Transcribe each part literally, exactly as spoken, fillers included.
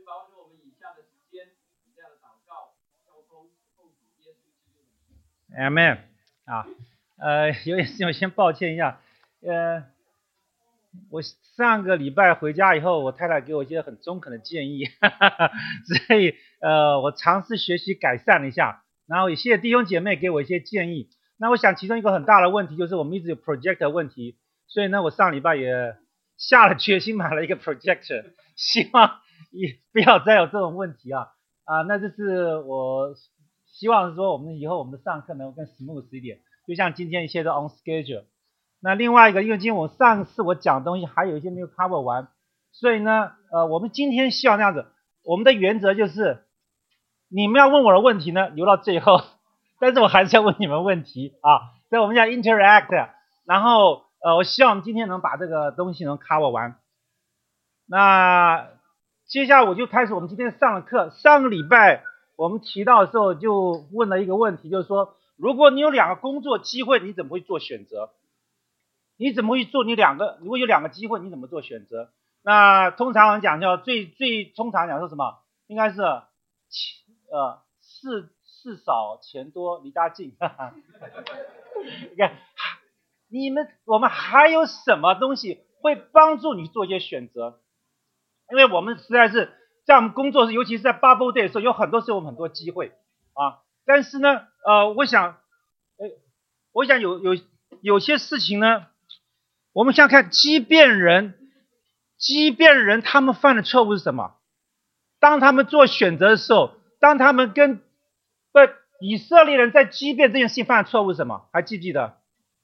保守我们以下的时间，以这样的祷告，交通奉主耶稣基督的名。 Amen 啊，呃，有点事情我先抱歉一下，呃，我上个礼拜回家以后，我太太给我一些很中肯的建议，哈哈哈，所以呃，我尝试学习改善了一下，然后也谢谢弟兄姐妹给我一些建议。那我想其中一个很大的问题就是我们一直有 projector 问题，所以呢，我上礼拜也下了决心买了一个 projector， 希望也不要再有这种问题啊啊，那就是我希望说我们以后我们的上课能够更 smooth 一点，就像今天一切都 on schedule。那另外一个，因为今天我上次我讲的东西还有一些没有 cover 完，所以呢，呃，我们今天希望这样子，我们的原则就是你们要问我的问题呢留到最后，但是我还是要问你们问题啊，所以我们要 interact， 然后呃，我希望今天能把这个东西能 cover 完。那接下来我就开始我们今天上的课。上个礼拜我们提到的时候就问了一个问题，就是说如果你有两个工作机会，你怎么会做选择？你怎么会做？你两个如果有两个机会，你怎么做选择？那通常我们讲叫最最通常讲说什么？应该是呃事事少钱多离家近。你看你们我们还有什么东西会帮助你做一些选择？因为我们实在是在我们工作，尤其是在 Bubble Day 的时候，有很多时候我们很多机会啊。但是呢，呃，我想，呃，我想有有有些事情呢，我们想看，即便人，即便人他们犯的错误是什么？当他们做选择的时候，当他们跟不以色列人在即便这件事情犯的错误是什么？还记不记得？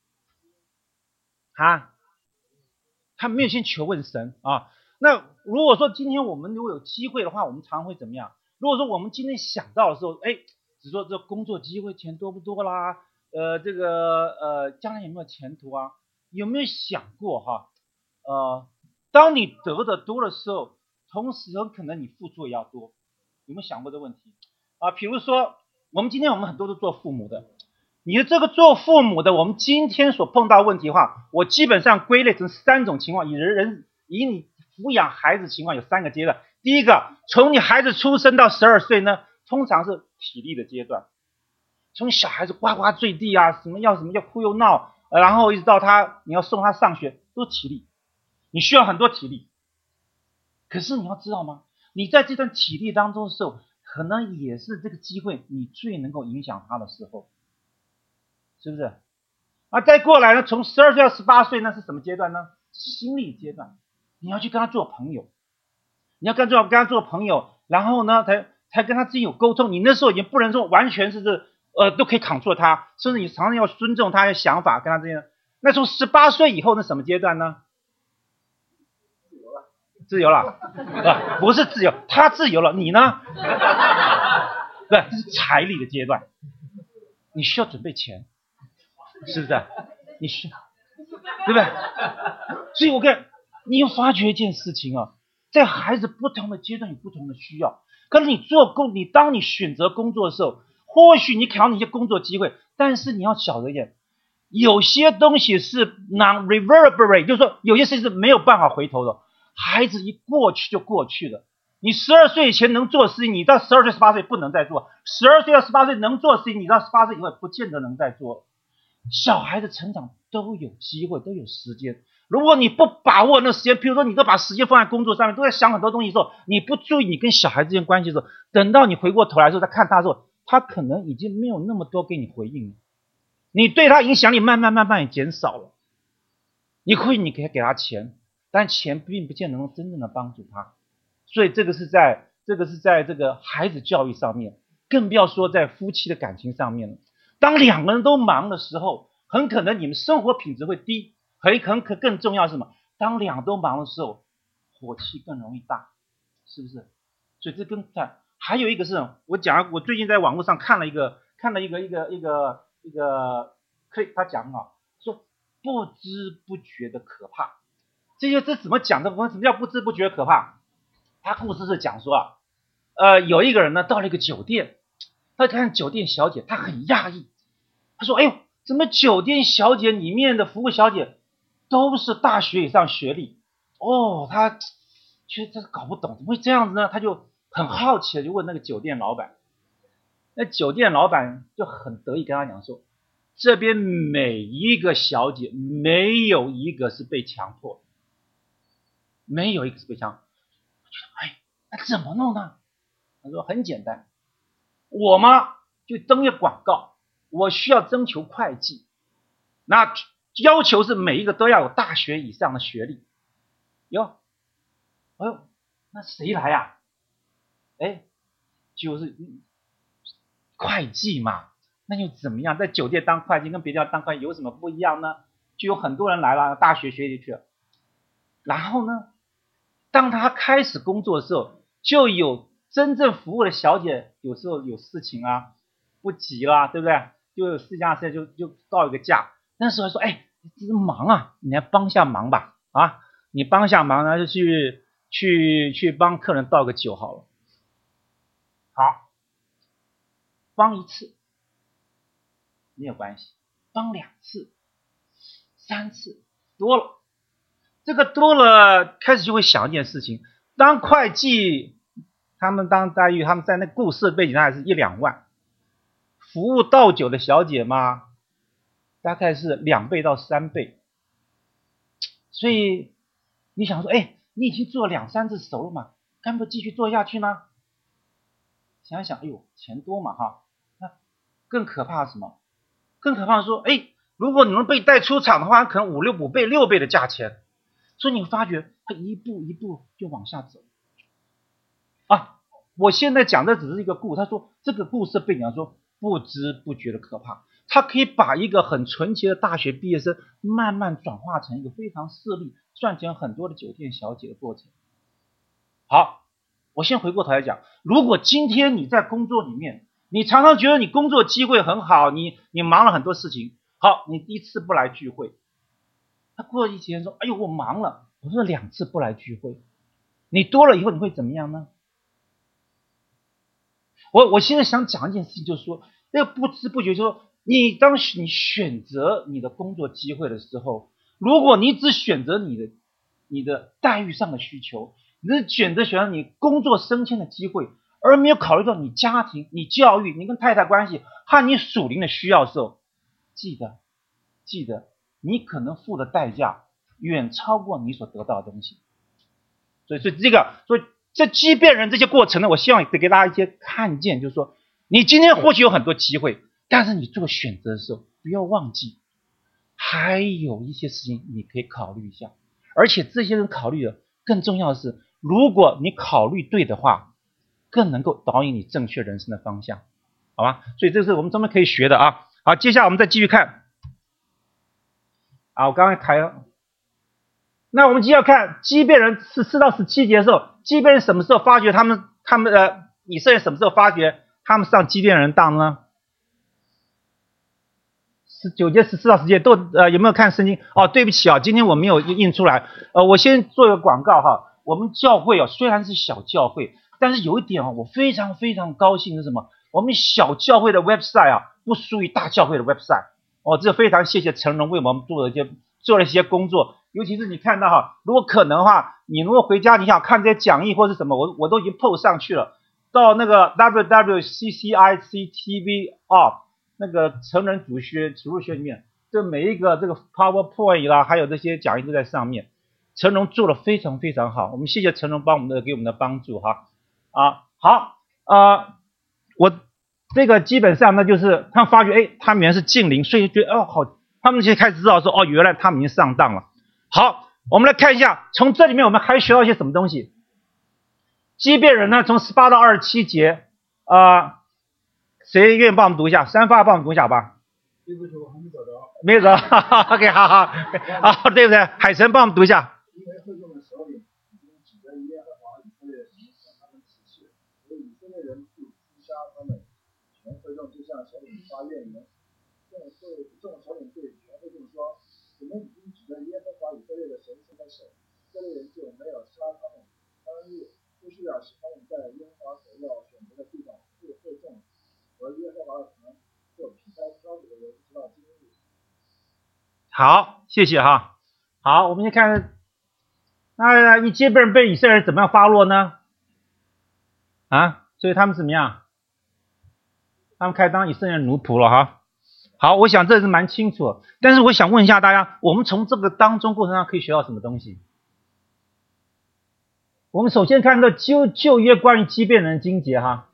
啊，他没有先求问神啊。那如果说今天我们如果有机会的话，我们常会怎么样？如果说我们今天想到的时候，哎，只说这工作机会钱多不多啦，呃，这个呃将来有没有前途啊？有没有想过哈？呃，当你得的多的时候，同时很可能你付出也要多，有没有想过这个问题啊？比如说，我们今天我们很多都做父母的，你的这个做父母的，我们今天所碰到问题的话，我基本上归类成三种情况，以人人以你抚养孩子情况有三个阶段。第一个，从你孩子出生到十二岁呢，通常是体力的阶段，从小孩子呱呱坠地啊，什么要什么要哭又闹，呃、然后一直到他你要送他上学，都体力，你需要很多体力。可是你要知道吗？你在这段体力当中的时候，可能也是这个机会你最能够影响他的时候，是不是？啊，再过来呢，从十二岁到十八岁呢是什么阶段呢？心理阶段，你要去跟他做朋友，你要跟他跟他做朋友，然后呢，才才跟他之间有沟通。你那时候已经不能说完全是这呃都可以control他，甚至你常常要尊重他的想法，跟他之间。那从十八岁以后那什么阶段呢？自由了，啊，不是自由，他自由了，你呢？对，这是财力的阶段，你需要准备钱，是不是？你需要，对不对？所以我看你有发觉一件事情啊，在孩子不同的阶段有不同的需要。可是你做工，你当你选择工作的时候，或许你考你一些工作机会，但是你要晓得一点，有些东西是 non-reverberate， 就是说有些事情是没有办法回头的。孩子一过去就过去了，你十二岁以前能做的事情，你到十二岁、十八岁不能再做；十二岁到十八岁能做的事情，你到十八岁以后不见得能再做。小孩子成长都有机会，都有时间。如果你不把握那时间，比如说你都把时间放在工作上面，都在想很多东西的时候，你不注意你跟小孩之间关系的时候，等到你回过头来的时候，再看他的时候，他可能已经没有那么多给你回应了，你对他影响力慢慢慢慢也减少了。你会你可以给他钱，但钱并不见得能真正的帮助他，所以这个是在这个是在这个孩子教育上面，更不要说在夫妻的感情上面了。当两个人都忙的时候，很可能你们生活品质会低，很很可更重要是什么？当两个都忙的时候，火气更容易大，是不是？所以这跟看还有一个是我讲，我最近在网络上看了一个看了一个一个一个一个 clip， 他讲啊，说不知不觉的可怕。这些这怎么讲的？什么叫不知不觉可怕？他故事是讲说啊，呃，有一个人呢到了一个酒店，他看酒店小姐，他很讶异，他说：“哎呦，怎么酒店小姐里面的服务小姐都是大学以上学历？”哦，他觉得这搞不懂，怎么会这样子呢？他就很好奇的就问那个酒店老板，那酒店老板就很得意跟他讲说，这边每一个小姐没有一个是被强迫的，没有一个是被强迫。哎，那怎么弄呢？他说很简单，我嘛就登一个广告，我需要征求会计，那要求是每一个都要有大学以上的学历。哟，哎呦，那谁来呀？哎，就是会计嘛，那又怎么样？在酒店当会计跟别的地方当会计有什么不一样呢？就有很多人来了，大学学历去了。然后呢，当他开始工作的时候，就有真正服务的小姐，有时候有事情啊，不急啦，对不对？就有事情就就告一个假。那时候说，哎，这是忙啊，你来帮下忙吧，啊，你帮下忙呢，就去去去帮客人倒个酒好了。好，帮一次没有关系，帮两次、三次多了，这个多了，开始就会想一件事情：当会计，他们当待遇，他们在那故事背景上还是一两万，服务倒酒的小姐嘛，大概是两倍到三倍。所以你想说，哎，你已经做两三次熟了嘛，干不继续做下去呢？想一想，哎呦，钱多嘛哈，那更可怕是什么？更可怕是说，哎，如果你能被带出场的话，可能五六五倍、六倍的价钱。所以你发觉他一步一步就往下走啊！我现在讲的只是一个故事，他说这个故事背景说不知不觉的可怕，他可以把一个很纯洁的大学毕业生慢慢转化成一个非常势利、赚钱很多的酒店小姐的过程。好，我先回过头来讲，如果今天你在工作里面，你常常觉得你工作机会很好，你你忙了很多事情，好，你第一次不来聚会。他过了一几天说，哎呦，我忙了，我说两次不来聚会，你多了以后你会怎么样呢？我我现在想讲一件事情，就是说，那个不知不觉，就是说，你当你选择你的工作机会的时候，如果你只选择你的你的待遇上的需求，你是选择选择你工作升迁的机会，而没有考虑到你家庭、你教育、你跟太太关系和你属灵的需要的时候，记得记得。你可能付的代价远超过你所得到的东西，所以，所以这个，所以这畸变人这些过程呢，我希望给大家一些看见，就是说，你今天或许有很多机会，但是你做选择的时候，不要忘记，还有一些事情你可以考虑一下，而且这些人考虑的更重要的是，如果你考虑对的话，更能够导引你正确人生的方向，好吧？所以这是我们专门可以学的啊。好，接下来我们再继续看。啊，我刚刚谈了，那我们就要看畸变人是四到十七节的时候，畸变人什么时候发觉他们他们呃以色列什么时候发觉他们上畸变人当呢？十九节十四到十节都呃有没有看圣经？哦，对不起啊，今天我没有印出来，呃，我先做一个广告哈。我们教会啊虽然是小教会，但是有一点啊，我非常非常高兴是什么？我们小教会的 website 啊不输于大教会的 website。哦，这非常谢谢陈荣为我们做了一些做了一些工作，尤其是你看到哈，如果可能的话，你如果回家你想看这些讲义或是什么，我我都已经 post 上去了，到那个 w w c c i c t v org 那个成人主学主入学里面，这每一个这个 PowerPoint 啦，还有这些讲义都在上面，陈荣做的非常非常好，我们谢谢陈荣帮我们的给我们的帮助哈啊好呃我。这个基本上呢，就是他们发觉，哎，他们原来是近邻，所以觉得哦好，他们就开始知道说，哦，原来他们已经上当了。好，我们来看一下，从这里面我们还学到一些什么东西。畸变人呢，从十八到二十七节，啊、呃，谁愿意帮我们读一下？三发帮我们读一下吧。 对不起，我还没找着。 没有找 ，OK， 好好，好，对不对？海神帮我们读一下。 因为会众的首领已经指着耶和华以色列人向他们起誓，所以以色列人不诛杀他们。全会众就向首领发怨言，众对众首领对全会众说：“你们已经指着耶和华以色列的神伸了手，以色列人就没有杀他们。当日就是要使他们在耶和华所要选择的地方为会众和耶和华的坛做劈开挑子的人，直到今日。” 好，谢谢哈。好，我们先看，那一基本被以色列人怎么样发落呢？ 啊，所以他们怎么样？他们开始当以色列奴仆了哈。好，我想这是蛮清楚的，但是我想问一下大家，我们从这个当中过程上可以学到什么东西？我们首先看到旧旧约关于畸变人的经节哈，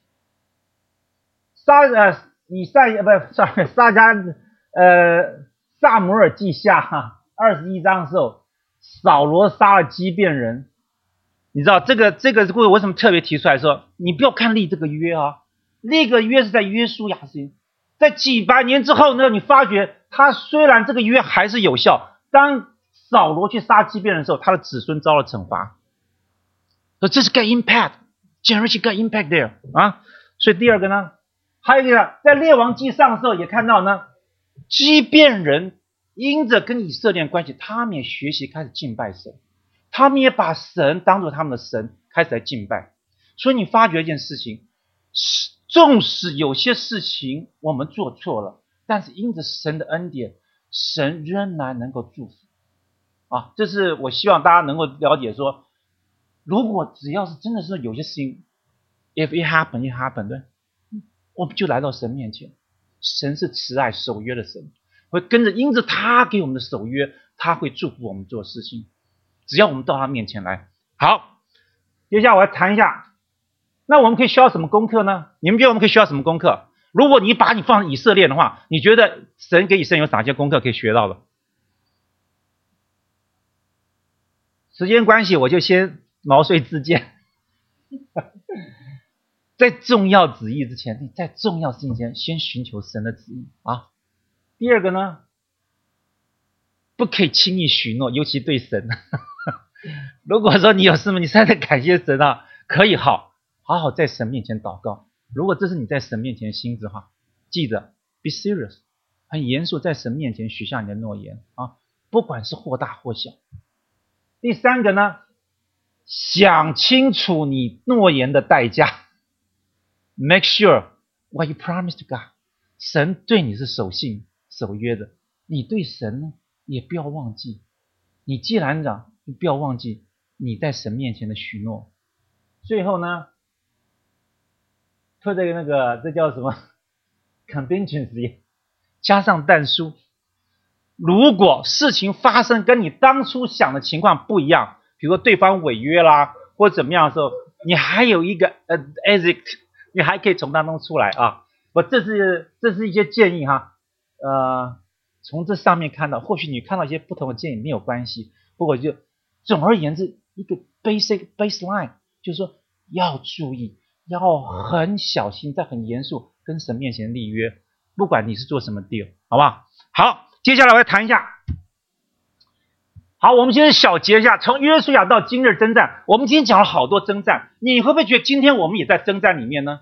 撒呃以赛呃不 sorry 撒迦呃撒母耳记下哈二十一章的时候，扫罗杀了畸变人。你知道这个这个故事为什么特别提出来说，你不要看立这个约啊，那个约是在约书亚时，在几百年之后呢，你发觉他虽然这个约还是有效，当扫罗去杀畸变人的时候，他的子孙遭了惩罚。所以这是 get impact generation get impact there 啊。所以第二个呢，还有一个在列王记上的时候也看到呢，畸变人因着跟以色列关系，他们也学习开始敬拜神。他们也把神当作他们的神，开始来敬拜。所以你发觉一件事情，纵使有些事情我们做错了，但是因着神的恩典，神仍然能够祝福啊。这是我希望大家能够了解说，如果只要是真的是有些事情 if it happen it happen 对，我们就来到神面前。神是慈爱守约的神，会跟着因着他给我们的守约，他会祝福我们做事情，只要我们到他面前来。好，接下来我来谈一下，那我们可以需要什么功课呢？你们觉得我们可以需要什么功课？如果你把你放在以色列的话，你觉得神给以色列有哪些功课可以学到的？时间关系，我就先毛遂自荐。在重要旨意之前，在重要事情前，先寻求神的旨意啊。第二个呢，不可以轻易许诺，尤其对神。如果说你有事情，你实在的感谢神啊，可以好好好在神面前祷告。如果这是你在神面前的心志的话，记得 be serious， 很严肃，在神面前许下你的诺言啊，不管是或大或小。第三个呢，想清楚你诺言的代价。Make sure what you promise to God， 神对你是守信守约的，你对神呢也不要忘记。你既然讲，你不要忘记你在神面前的许诺。最后呢，做这个那个这叫什么 contingency， 加上但书。如果事情发生跟你当初想的情况不一样，比如说对方违约啦或怎么样的时候，你还有一个呃 exit， 你还可以从当中出来啊。我这是这是一些建议哈，呃，从这上面看到，或许你看到一些不同的建议没有关系，不过就总而言之，一个 basic baseline 就是说要注意，要很小心，在很严肃跟神面前立约，不管你是做什么 deal， 好不好？好。接下来我来谈一下，好，我们先小结一下，从约书亚到今日征战，我们今天讲了好多征战，你会不会觉得今天我们也在征战里面呢？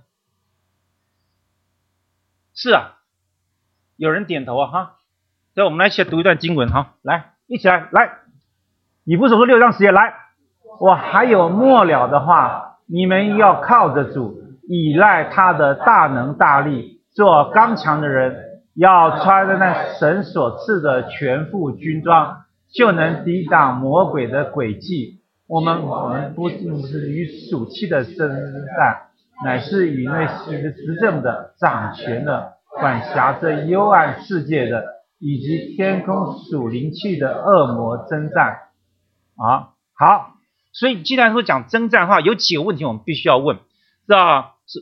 是啊，有人点头啊哈，所以我们来一起读一段经文哈，来，一起来，来，以弗所书六章十节，来，我还有末了的话，你们要靠着主，依赖他的大能大力，做刚强的人。要穿着那神所赐的全副军装，就能抵挡魔鬼的诡计。我们我们不是与属气的征战，乃是与那些执政的、掌权的、管辖着幽暗世界的，以及天空属灵气的恶魔征战。啊，好，所以既然说讲征战的话，有几个问题我们必须要问，是吧？是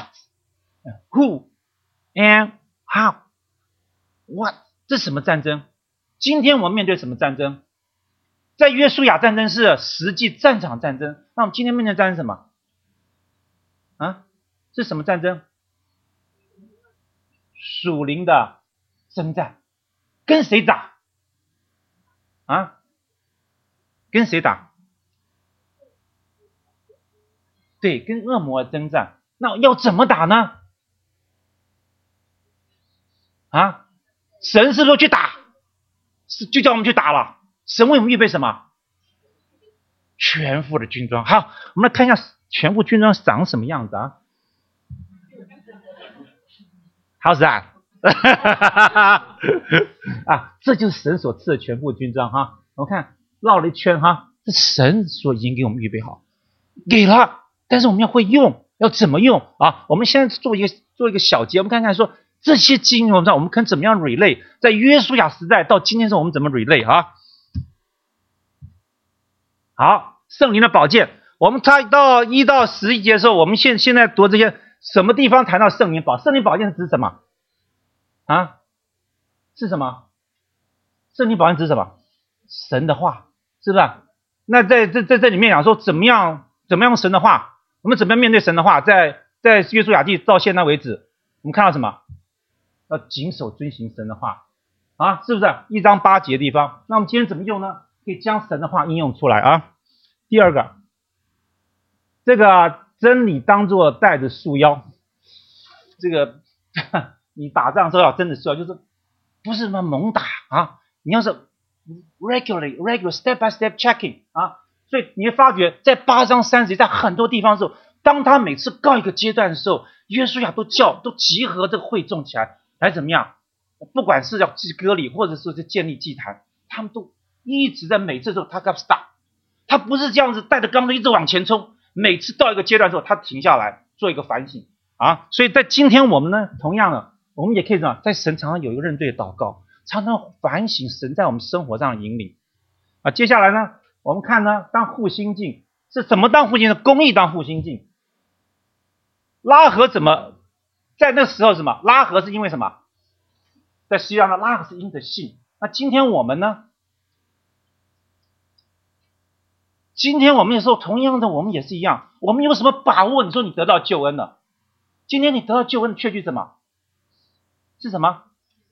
what、who、and how。What？ 这是什么战争？今天我们面对什么战争？在约书亚战争是实际战场战争，那我们今天面对战争是什么？啊？是什么战争？属灵的征战。跟谁打？啊？跟谁打？对，跟恶魔征战。那要怎么打呢？啊？神是说去打，是就叫我们去打了。神为我们预备什么？全副的军装。好，我们来看一下全副军装长什么样子啊 ？How's that？ 啊，这就是神所赐的全副军装哈。我们看绕了一圈哈，这神所已经给我们预备好，给了， 但是我们要会用，要怎么用啊？我们现在做一个做一个小结，我们看看说这些经文上我们可以怎么样 relate， 在约书亚时代到今天时候我们怎么 relate 啊？好，圣灵的宝剑，我们猜到一到十一节的时候，我们现现在读这些什么地方谈到圣灵宝？圣灵宝剑是指什么啊？是什么？圣灵宝剑指什么？神的话，是不是？那在这在这里面讲说怎么样怎么样神的话，我们怎么样面对神的话？在在约书亚记到现在为止，我们看到什么？要谨守遵行神的话啊，是不是？一章八节的地方。那我们今天怎么用呢？可以将神的话应用出来啊。第二个，这个真理当作带着束腰，这个你打仗的时候要真的束腰，就是不是什么猛打啊，你要是 regularly regular step by step checking 啊，所以你会发觉在八章三十节，在很多地方的时候，当他每次告一个阶段的时候，约书亚都叫都集合这个会众起来，来怎么样？不管是要祭割礼，或者是建立祭坛，他们都一直在每次的时候他 got stop， 他不是这样子带着钢盔一直往前冲，每次到一个阶段之后，他停下来做一个反省啊。所以在今天我们呢，同样的，我们也可以这样，在神常常有一个认对的祷告，常常反省神在我们生活上的引领啊。接下来呢，我们看呢，当复兴镜是怎么当复兴的？公义当复兴镜。拉合怎么在那时候什么？拉合是因为什么？在实际上呢，拉合是因着信。那今天我们呢？今天我们有时候同样的，我们也是一样。我们有什么把握？你说你得到救恩了？今天你得到救恩的确据什么？是什么？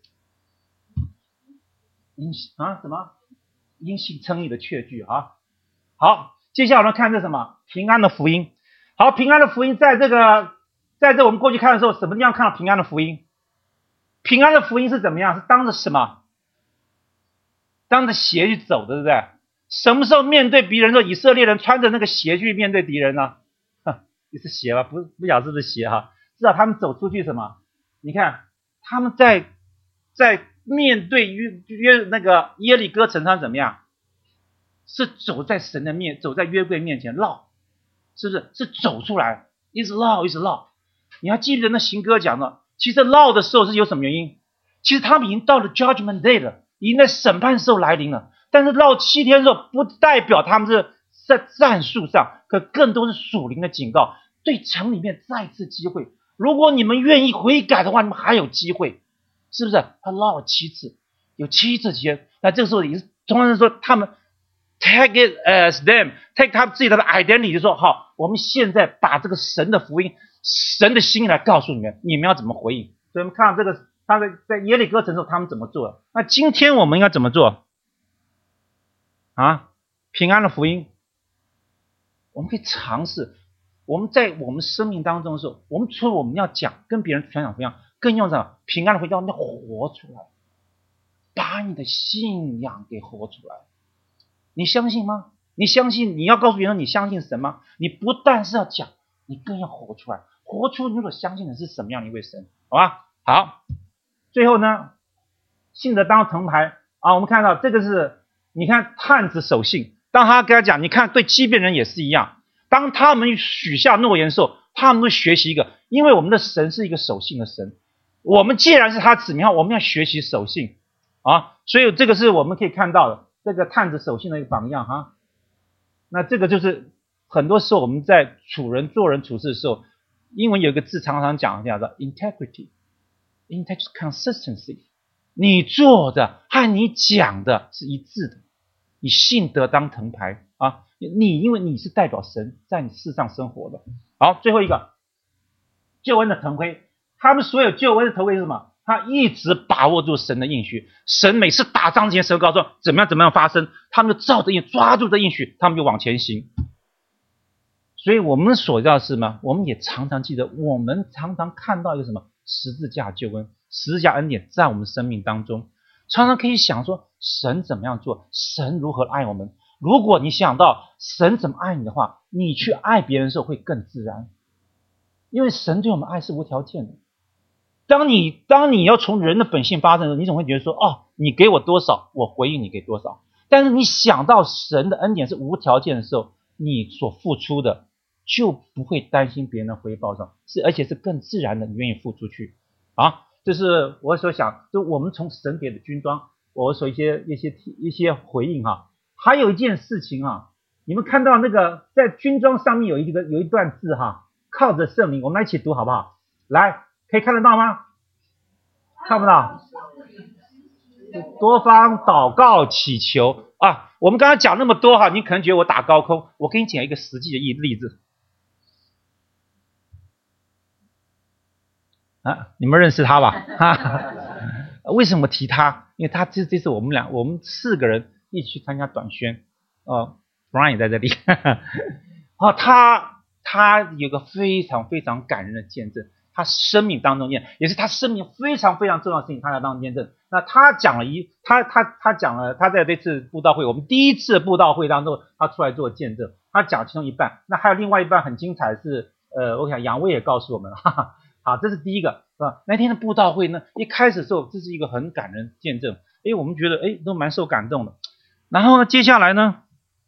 因啊什么？因信称义的确据啊。好，接下来我们看这什么？平安的福音。好，平安的福音在这个，在这我们过去看的时候，什么地方看到平安的福音？平安的福音是怎么样？是当着什么？当着鞋去走的，对不对？什么时候面对敌人的时候，以色列人穿着那个鞋去面对敌人呢？也是鞋吧，不不晓得是不是鞋哈，至少他们走出去什么？你看他们在在面对约约那个耶利哥城上怎么样？是走在神的面，走在约柜面前绕，是不是？是走出来，一直绕一直绕。你还记得那行歌讲的，其实绕的时候是有什么原因？其实他们已经到了 judgment day 了，已经在审判时候来临了。但是绕七天之后，不代表他们是在战术上，可更多是属灵的警告，对城里面再次机会。如果你们愿意悔改的话，你们还有机会，是不是？他绕了七次，有七次间，那这个时候也是同样是说，他们 take it as them， take 他们自己的 identity， 就说好，我们现在把这个神的福音、神的心意来告诉你们，你们要怎么回应？所以我们看到这个，他在在耶利哥城的时候，他们怎么做？那今天我们应该怎么做？啊，平安的福音，我们可以尝试。我们在我们生命当中的时候，我们除了我们要讲跟别人传讲不一样，更用上平安的福音，要活出来，把你的信仰给活出来。你相信吗？你相信？你要告诉别人你相信神吗？你不但是要讲，你更要活出来，活出你所相信的是什么样的一位神，好吧？好，最后呢，信德当藤牌啊，我们看到这个是。你看探子守信，当他跟他讲，你看对欺骗人也是一样，当他们许下诺言的时候，他们会学习一个，因为我们的神是一个守信的神，我们既然是他子民，我们要学习守信啊，所以这个是我们可以看到的这个探子守信的一个榜样哈。那这个就是很多时候我们在处人做人处事的时候，英文有一个字常常讲叫做 integrity integrity consistency， 你做的和你讲的是一致的，你信德当藤牌啊！你因为你是代表神在你世上生活的。好，最后一个救恩的藤盔，他们所有救恩的头盔是什么？他一直把握住神的应许，神每次打仗之前，神告诉怎么样怎么样发生，他们就照着应抓住这应许，他们就往前行。所以我们所要的是什么？我们也常常记得，我们常常看到一个什么十字架救恩、十字架恩典在我们生命当中，常常可以想说神怎么样做，神如何爱我们。如果你想到神怎么爱你的话，你去爱别人的时候会更自然，因为神对我们爱是无条件的。当你当你要从人的本性发生的时候，你总会觉得说，哦，你给我多少，我回应你给多少。但是你想到神的恩典是无条件的时候，你所付出的就不会担心别人的回报上，是而且是更自然的，你愿意付出去啊。这是我所想，就我们从神给的军装，我所一些一些一些回应哈、啊。还有一件事情啊，你们看到那个在军装上面有一个有一段字哈、啊，靠着圣灵，我们来一起读好不好？来，可以看得到吗？看不到？多方祷告祈求啊！我们刚刚讲那么多哈，你可能觉得我打高空，我给你讲一个实际的例子啊，你们认识他吧？哈哈，为什么提他？因为他这这次我们俩我们四个人一起去参加短宣，哦 ，Brian 也在这里，哦，他他有个非常非常感人的见证。他生命当中也也是他生命非常非常重要的事情，他来当见证。那他讲了一，他他他讲了，他在这次布道会，我们第一次布道会当中，他出来做见证，他讲其中一半，那还有另外一半很精彩是，呃，我想杨威也告诉我们了，哈哈，好，这是第一个，是吧？那天的布道会呢，一开始的时候，这是一个很感人见证，诶，我们觉得诶都蛮受感动的。然后呢，接下来呢，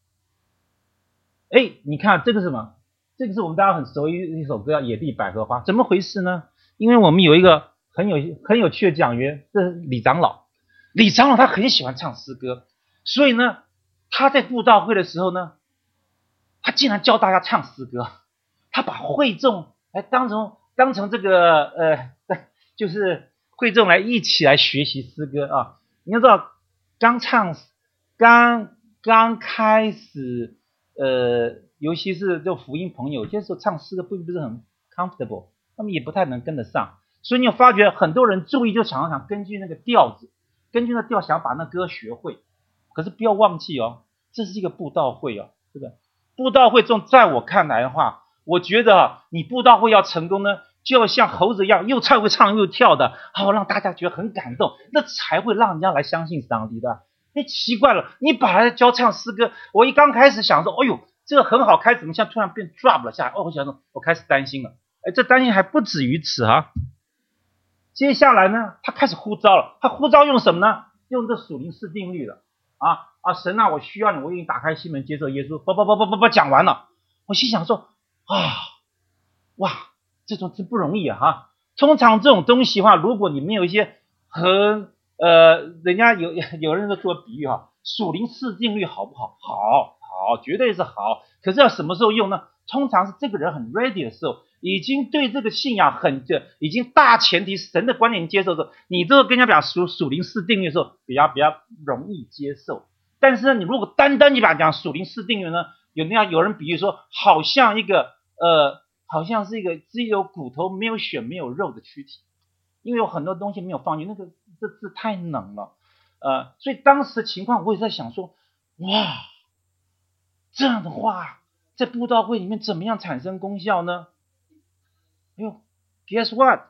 诶，你看这个是什么？这个是我们大家很熟一一首歌叫《野地百合花》，怎么回事呢？因为我们有一个很有很有趣的讲员，这是李长老。李长老他很喜欢唱诗歌，所以呢，他在布道会的时候呢，他竟然教大家唱诗歌，他把会众来当成当成这个呃，就是会众来一起来学习诗歌啊。你要知道，刚唱刚刚开始呃。尤其是就福音朋友，有些时候唱诗歌并不是很 comfortable， 他们也不太能跟得上，所以你有发觉很多人注意就常常根据那个调子，根据那调想把那歌学会，可是不要忘记哦，这是一个布道会哦，对不对？布道会中，在我看来的话，我觉得啊，你布道会要成功呢，就要像猴子一样又唱又唱又跳的，好让大家觉得很感动，那才会让人家来相信上帝的。哎，奇怪了，你把他教唱诗歌，我一刚开始想说，哎呦。这个很好，开始怎么像突然变 drop 了下来？哦，我想说，我开始担心了。哎，这担心还不止于此啊。接下来呢，他开始呼召了。他呼召用什么呢？用这属灵四定律了。啊啊，神啊，我需要你，我愿意打开心门接受耶稣。不不不不不不，讲完了。我心想说，啊，哇，这种真不容易啊！哈，通常这种东西的话，如果你没有一些很呃，人家有有人都做比喻哈，属灵四定律好不好？好。好，绝对是好，可是要什么时候用呢？通常是这个人很 ready 的时候，已经对这个信仰很这已经大前提神的观点接受的时候，你这个跟人家讲属属灵四定律的时候，比较比较容易接受。但是呢，你如果单单你把讲属灵四定律呢，有那样有人比喻说，好像一个呃，好像是一个只有骨头没有血没有肉的躯体，因为有很多东西没有放进，那个这字太冷了，呃，所以当时的情况我也在想说，哇。这样的话，在布道会里面怎么样产生功效呢？哎呦 ，Guess what？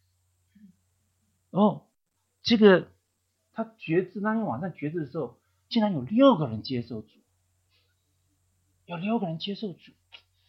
哦，这个他觉知那天晚上觉知的时候，竟然有六个人接受主，有六个人接受主，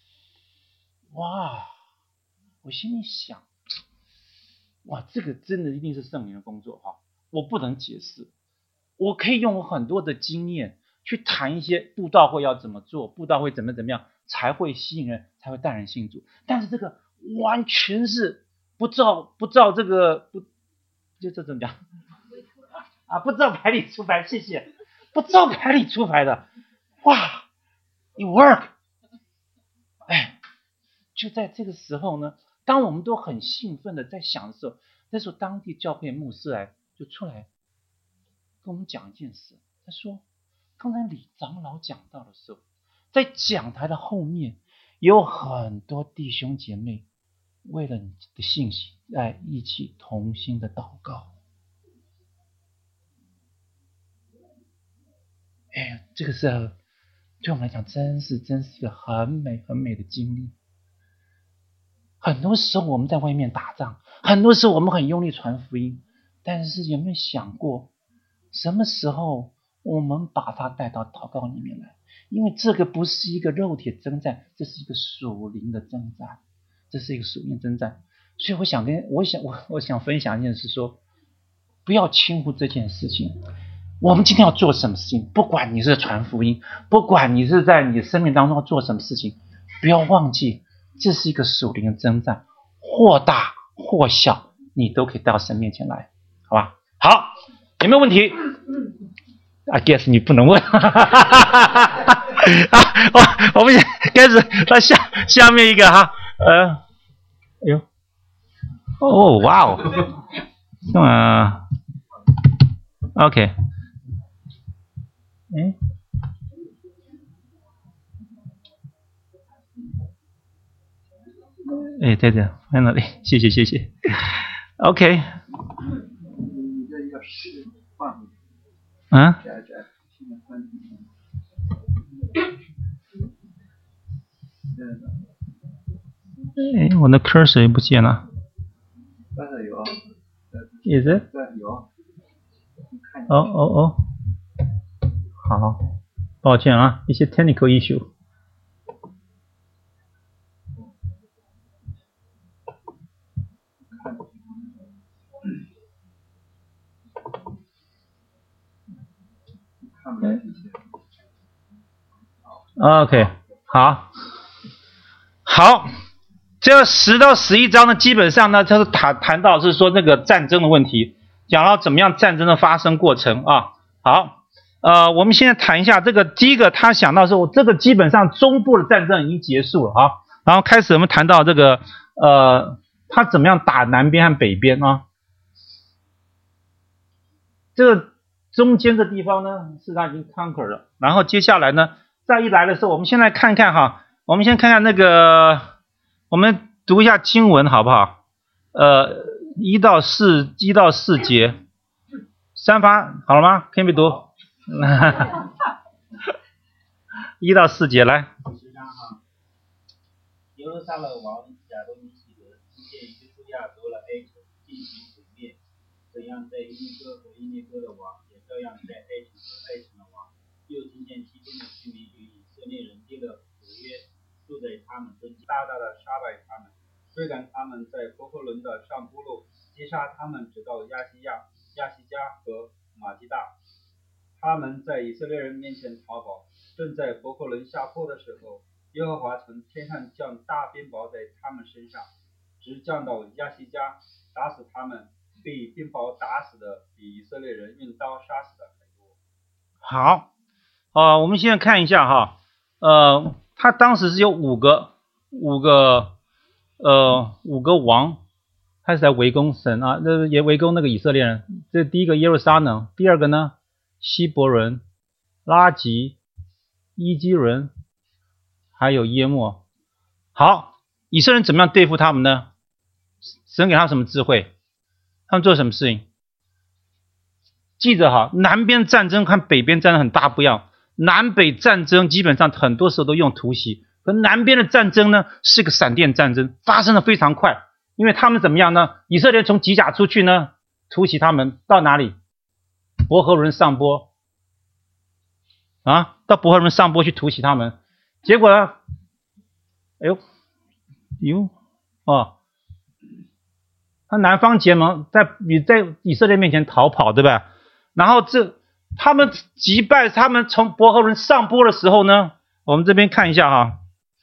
哇！我心里想，哇，这个真的一定是圣灵的工作哈，我不能解释，我可以用我很多的经验。去谈一些布道会要怎么做，布道会怎么怎么样才会吸引人，才会带人信主。但是这个完全是不照不照这个不就这怎么讲啊？不照牌理出牌，谢谢，不照牌理出牌的，哇 ，it work， 哎，就在这个时候呢，当我们都很兴奋的在想的时候，那时候当地教会牧师来就出来跟我们讲一件事，他说。刚才李长老讲到的时候，在讲台的后面有很多弟兄姐妹为了你的信息来一起同心的祷告。哎，这个是对我们来讲真是真是一个很美很美的经历。很多时候我们在外面打仗，很多时候我们很用力传福音，但是有没有想过什么时候我们把它带到祷告里面来，因为这个不是一个肉体征战，这是一个属灵的征战，这是一个属灵征战。所以我想跟我想我我想分享一件事说，不要轻忽这件事情。我们今天要做什么事情，不管你是传福音，不管你是在你生命当中要做什么事情， 不要忘记，这是一个属灵的征战，或大或小，你都可以到神面前来，好吧？好，有没有问题 ？I guess 你不能问。啊，我我们开始到下下面一个哈，呃，哎呦，哦，哇哦，嗯 ，OK， 哎。哎，对对，在那里，谢谢谢谢。OK。嗯？哎，我的 cursor 不见了。有。也是？有。哦哦哦。好，抱歉啊，一些 technical issue。OK， 好，好，这十到十一章呢，基本上呢，它是谈谈到是说那个战争的问题，讲到怎么样战争的发生过程啊。好，呃，我们现在谈一下这个第一个，他想到是这个基本上中部的战争已经结束了啊，然后开始我们谈到这个呃，他怎么样打南边和北边啊，这个中间的地方呢是他已经 conquer 了，然后接下来呢。再一来的时候，我们先来看看哈，我们先看看那个，我们读一下经文好不好？呃，一到四，一到四节，三发好了吗？可以没读？一到四节来。 十章哈，耶路撒冷王亚多尼西德听见约书亚夺了埃及，进行毁灭，怎样在伊尼哥和伊尼哥的王，也照样在埃及和埃及的王。又听见其中的居民与以色列人立了合约，住在他们中间，大大的杀败他们，追赶他们在伯克伦的上坡路，击杀他们直到亚细亚、亚细加和马基大。他们在以色列人面前逃跑，正在伯克伦下坡的时候，耶和华从天上降大冰雹在他们身上，直降到亚细加，打死他们，被冰雹打死的比以色列人用刀杀死的还多。 好。呃，我们现在看一下哈，呃，他当时是有五个五个呃五个王，他是在围攻神啊，这也围攻那个以色列人。这第一个耶路撒冷，第二个呢希伯伦、拉吉、伊基伦，还有耶莫。好，以色列人怎么样对付他们呢？神给他们什么智慧？他们做什么事情？记着哈，南边战争和北边战争很大不一样。南北战争基本上很多时候都用突袭，可南边的战争呢是个闪电战争，发生的非常快。因为他们怎么样呢？以色列从吉甲出去呢，突袭他们到哪里？伯和伦上坡啊，到伯和伦上坡去突袭他们，结果呢？哎呦，哟哦，他南方结盟，在你在以色列面前逃跑，对吧？然后这。他们击败他们从伯和伦上坡的时候呢，我们这边看一下哈，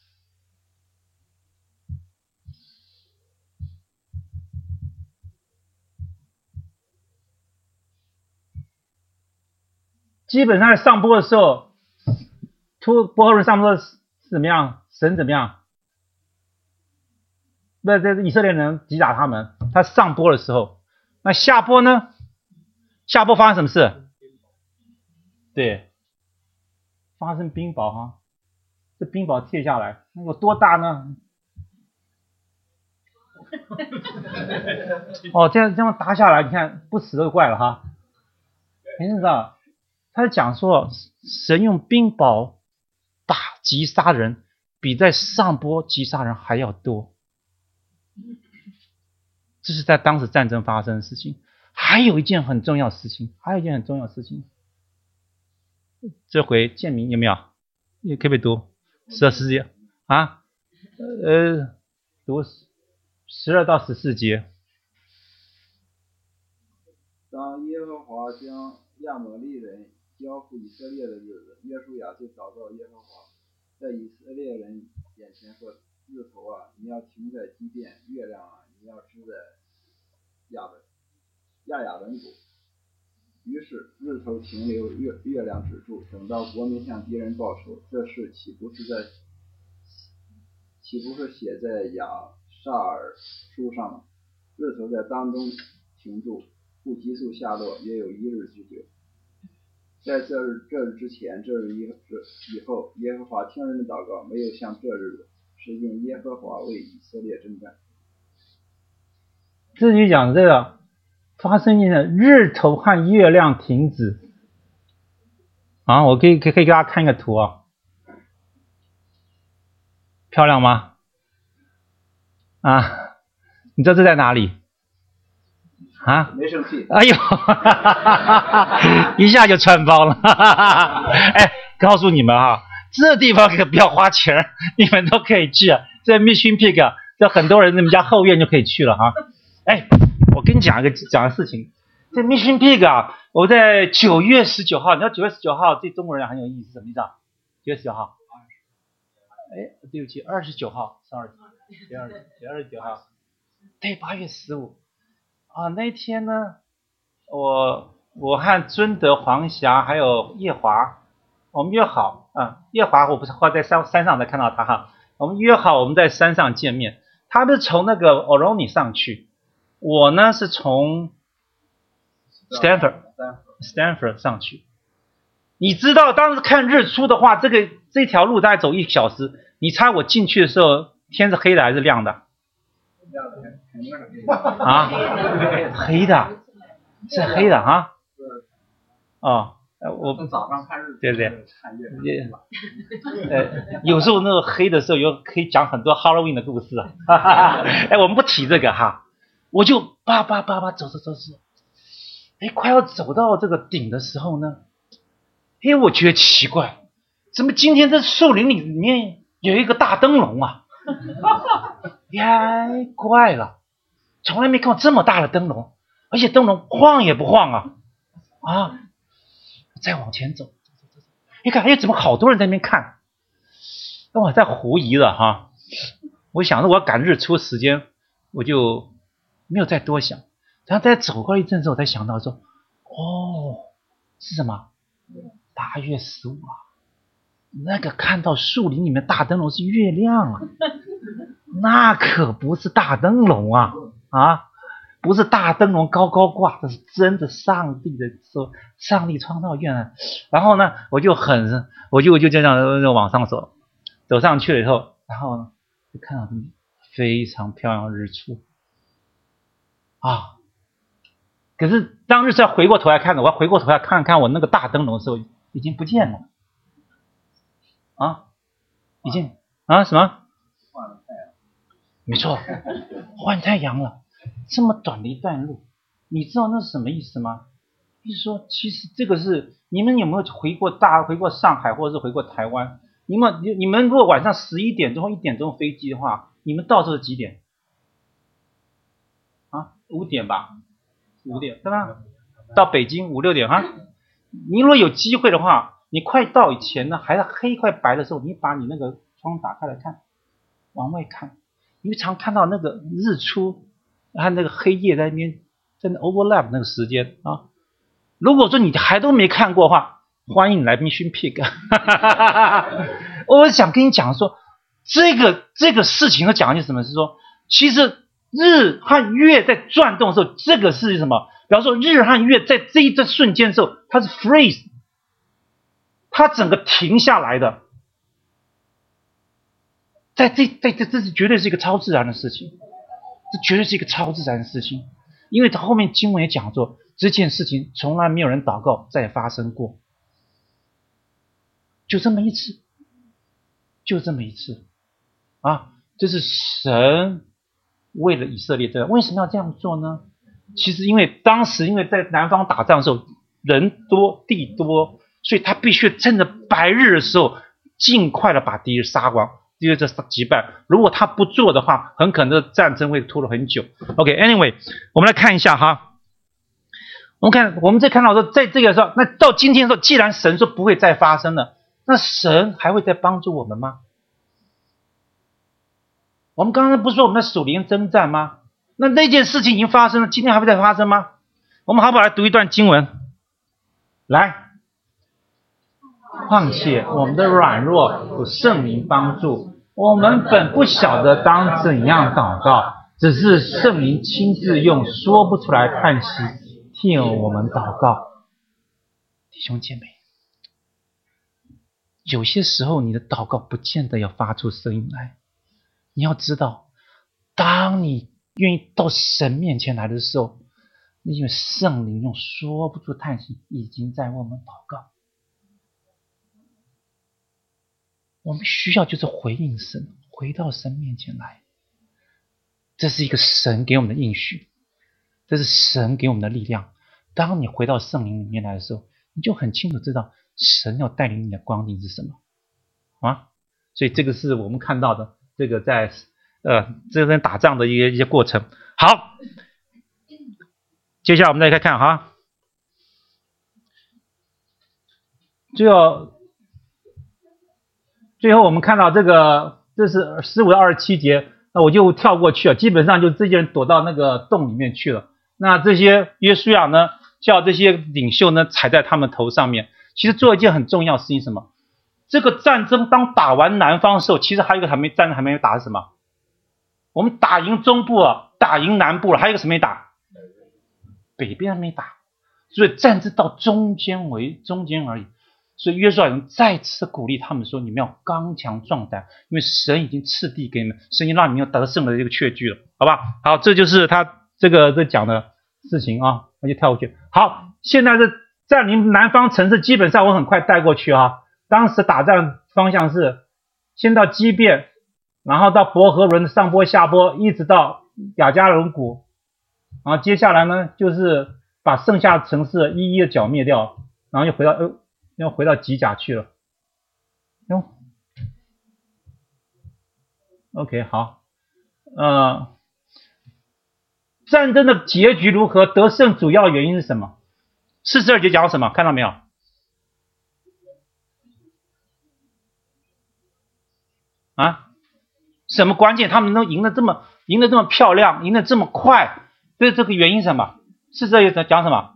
基本上在上坡的时候，突伯和伦上坡是怎么样？神怎么样？那这以色列人击打他们，他上坡的时候，那下坡呢？下坡发生什么事？对，发生冰雹哈，这冰雹贴下来，那有多大呢？哦，这样这样打下来，你看不死都怪了哈。你知道，他是讲说，神用冰雹打击杀人，比在上坡击杀人还要多。这是在当时战争发生的事情。还有一件很重要的事情，还有一件很重要的事情。这回建民有没有？也可不可以读十二十四节啊？呃，读十二到十四节。 当耶和华将亚摩利人交付以色列的日子，约书亚就祷告耶和华， 在以色列人眼前说，日头啊，你要停在基甸；月亮啊，你要支在亚本亚亚本谷。于是日头停留，月月亮止住，等到国民向敌人报仇。这事岂不是在岂不是写在亚萨尔书上吗？日头在当中停住，不急速下落，约有一日之久。在这日这日之前，这日以以后，耶和华听人的祷告，没有像这日的，是因耶和华为以色列征战。 这里讲这个发生一的日头和月亮停止啊，我可以可以可以给大家看一个图啊，漂亮吗？啊，你知道这在哪里？啊， 没生气。 哎呦，一下就穿帮了。哎，告诉你们啊，这地方可不要花钱，你们都可以去啊。这 Mission Peak 啊，这很多人你们家后院就可以去了哈。哎，我跟你讲一个讲个事情，这 Mission Peak 啊，我在九月十九号，你知道九月十九号对中国人很有意思，什么意思啊？九月十九号。哎，对不起，二十九号 ，sorry， 九月二十九号，对，八月十五。啊，那天呢，我我和尊德、黄霞还有叶华，我们约好啊，叶华我不是后来在山山上才看到他哈，我们约好我们在山上见面。他是从那个 Oroni 上去，我呢是从 Stanford Stanford 上去。你知道当时看日出的话，这个这条路大概走一小时，你猜我进去的时候天是黑的还是亮的？啊，黑的，是黑的啊。哦，我早上看日， 对不对？呃，有时候那个黑的时候，有可以讲很多 Halloween 的故事啊。哎，我们不提这个哈，我就叭叭叭叭走走走走，哎，快要走到这个顶的时候呢，哎，我觉得奇怪，怎么今天这树林里面有一个大灯笼啊？呀，怪了，从来没看过这么大的灯笼，而且灯笼晃也不晃啊！啊，再往前走，走走走，一看，哎，怎么好多人在那边看？那我在狐疑了哈。我想着我要赶日出时间，我就没有再多想。然后再走过一阵子，我才想到说，哦，是什么？八月十五啊，那个看到树林里面大灯笼是月亮啊。那可不是大灯笼啊啊，不是大灯笼高高挂，这是真的上帝的说，上帝创造月亮。然后呢，我就很，我就我就这样往上走，走上去了以后，然后呢，就看到非常漂亮的日出啊。可是当日出要回过头来看的，我要回过头来看看我那个大灯笼的时候，已经不见了啊，已经啊什么？没错，换太阳了，这么短的一段路，你知道那是什么意思吗？意思说，其实这个是你们有没有回过大回过上海，或者是回过台湾？你们你们如果晚上十一点钟或一点钟飞机的话，你们到这是几点？啊，五点吧，五点对吧？到北京五六点哈。你如果有机会的话，你快到以前呢，还是黑快白的时候，你把你那个窗打开来看，往外看。你会常看到那个日出和那个黑夜在那边在那 overlap 那个时间啊。如果说你还都没看过的话，欢迎你来 Mission Peak。我想跟你讲说，这个这个事情要讲的是什么？是说，其实日和月在转动的时候，这个是什么？比方说日和月在这一这瞬间的时候，它是 freeze， 它整个停下来的。在这在这这是绝对是一个超自然的事情，这绝对是一个超自然的事情，因为后面经文也讲说，这件事情从来没有人祷告再发生过，就这么一次，就这么一次啊！这是神为了以色列这样，为什么要这样做呢？其实因为当时因为在南方打仗的时候人多地多，所以他必须趁着白日的时候尽快的把敌人杀光。因为这击败，如果他不做的话，很可能这战争会拖了很久。OK，Anyway， 我们来看一下哈。我们看，我们再看到说，在这个时候，那到今天的时候，既然神说不会再发生了， 那神还会再帮助我们吗？我们刚刚不是说我们的属灵征战吗？那那件事情已经发生了，今天还会再发生吗？我们好不好来读一段经文？来，况且我们的软弱有圣灵帮助，我们本不晓得当怎样祷告，只是圣灵亲自用说不出来叹息替我们祷告。弟兄姐妹，有些时候你的祷告不见得要发出声音来，你要知道，当你愿意到神面前来的时候，因为圣灵用说不出叹息已经在为我们祷告。我们需要就是回应神，回到神面前来。这是一个神给我们的应许，这是神给我们的力量。当你回到圣灵里面来的时候，你就很清楚知道神要带领你的光景是什么啊。所以这个是我们看到的这个在呃这边打仗的一些一些过程。好，接下来我们再来看哈，最后最后我们看到这个，这是十五到二十七节，那我就跳过去了，基本上就这些人躲到那个洞里面去了。那这些约书亚呢，叫这些领袖呢踩在他们头上面。其实做一件很重要的事情是什么？这个战争当打完南方的时候，其实还有一个还没战争还没有打是什么？我们打赢中部了，打赢南部了，还有一个什么没打？北边没打，所以战争到中间为中间而已。所以约书亚人再次鼓励他们说，你们要刚强壮胆，因为神已经赐地给你们，神已经让你们有得胜的这个确据了，好吧？好，这就是他这个这讲的事情啊，那就跳过去。好，现在是占领南方城市，基本上我很快带过去啊。当时打仗方向是先到基遍，然后到伯和伦上坡下坡，一直到亚加龙谷，然后接下来呢就是把剩下的城市一一的剿灭掉，然后又回到呃又回到吉甲去了。哟 ，OK 好，呃，战争的结局如何？得胜主要原因是什么？四十二节讲什么？看到没有？啊？什么关键？他们能赢得这么赢得这么漂亮，赢得这么快，对这个原因是什么？四十二节讲什么？